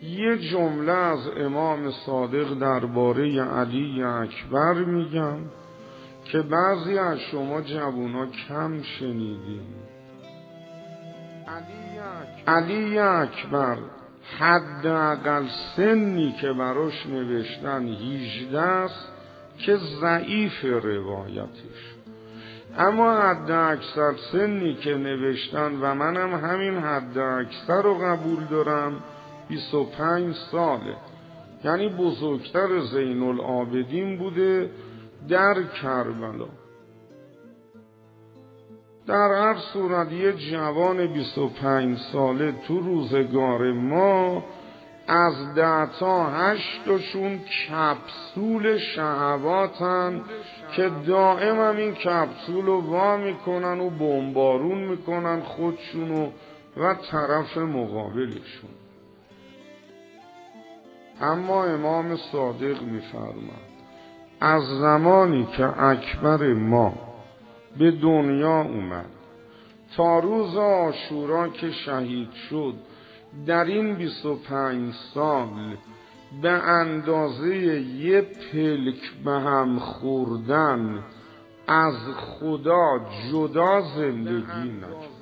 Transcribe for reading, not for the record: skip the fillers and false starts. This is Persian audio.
یه جمله از امام صادق درباره علی اکبر میگم که بعضی از شما جوونا کم شنیدین. علی اکبر حداقل سنی که براش نوشتن 18 است که ضعیف روایتش، اما حد اکثر سنی که نوشتن و منم همین حد اکثر رو قبول دارم 25 ساله، یعنی بزرگتر زین العابدین بوده در کربلا. در هر صورت یه جوان 25 ساله تو روزگار ما از 10 تا 8 تاشون کپسول شهواتن که دائم هم این کپسول رو وا میکنن و بمبارون میکنن خودشونو و طرف مقابلشون. اما امام صادق میفرماد از زمانی که اکبر ما به دنیا اومد تا روز عاشورا که شهید شد، در این 25 سال به اندازه یه پلک به هم خوردن از خدا جدا زندگی نکرد.